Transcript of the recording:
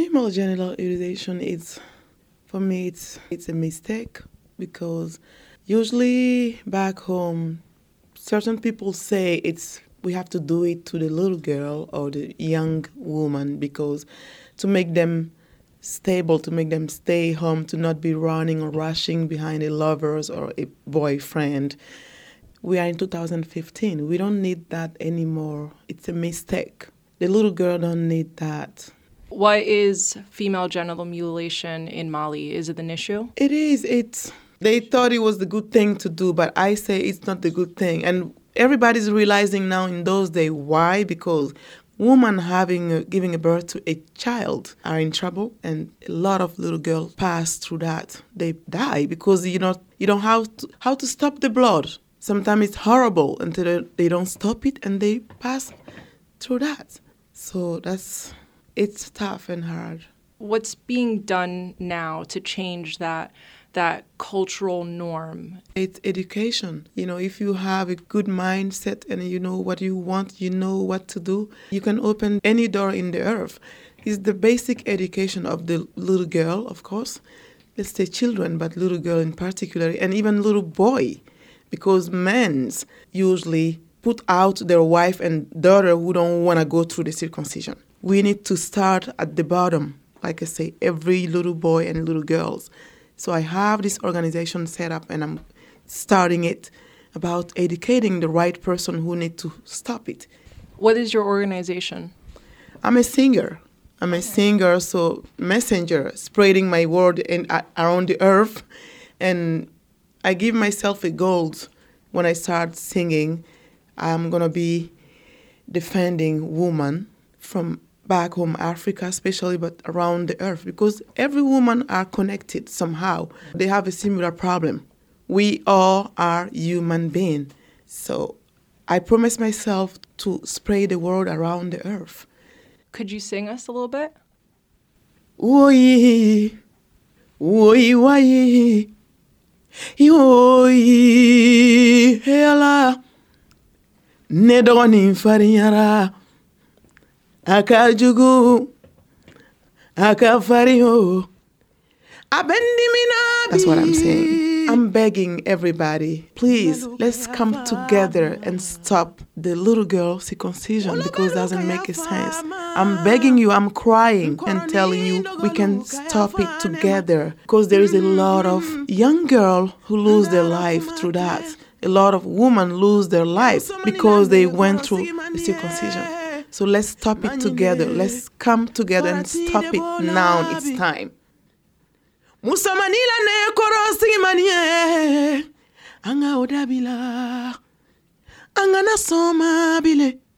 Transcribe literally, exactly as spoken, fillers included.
Female genital mutilation is, for me, it's it's a mistake because usually back home, certain people say it's we have to do it to the little girl or the young woman because to make them stable, to make them stay home, to not be running or rushing behind a lovers or a boyfriend. We are in two thousand fifteen. We don't need that anymore. It's a mistake. The little girl don't need that. Why is female genital mutilation in Mali? Is it an issue? It is. It's. They thought it was the good thing to do, but I say it's not the good thing. And everybody's realizing now in those days why, because women having a, giving a birth to a child are in trouble, and a lot of little girls pass through that. They die because you know you don't have to, how to stop the blood. Sometimes it's horrible until they, they don't stop it and they pass through that. So that's it's tough and hard. What's being done now to change that that cultural norm? It's education. You know, if you have a good mindset and you know what you want, you know what to do, you can open any door in the earth. It's the basic education of the little girl, of course. Let's say children, but little girl in particular, and even little boy, because men usually put out their wife and daughter who don't want to go through the circumcision. We need to start at the bottom, like I say, every little boy and little girls. So I have this organization set up and I'm starting it about educating the right person who need to stop it. What is your organization? I'm a singer. I'm a singer, so messenger, spreading my word in, uh, around the earth. And I give myself a goal when I start singing. I'm going to be defending women from back home, Africa especially, but around the earth, because every woman are connected somehow. They have a similar problem. We all are human beings. So I promise myself to spread the word around the earth. Could you sing us a little bit? Oi, oi, oi, oi, hela, nedoni farinyara. Akajugu, akafario. That's what I'm saying. I'm begging everybody, please, let's come together and stop the little girl circumcision because it doesn't make a sense. I'm begging you, I'm crying and telling you we can stop it together because there is a lot of young girls who lose their life through that. A lot of women lose their life because they went through the circumcision. So let's stop it together. Let's come together and stop it now. It's time. Musamanila ne korosi manie anga odabila anga nasoma bile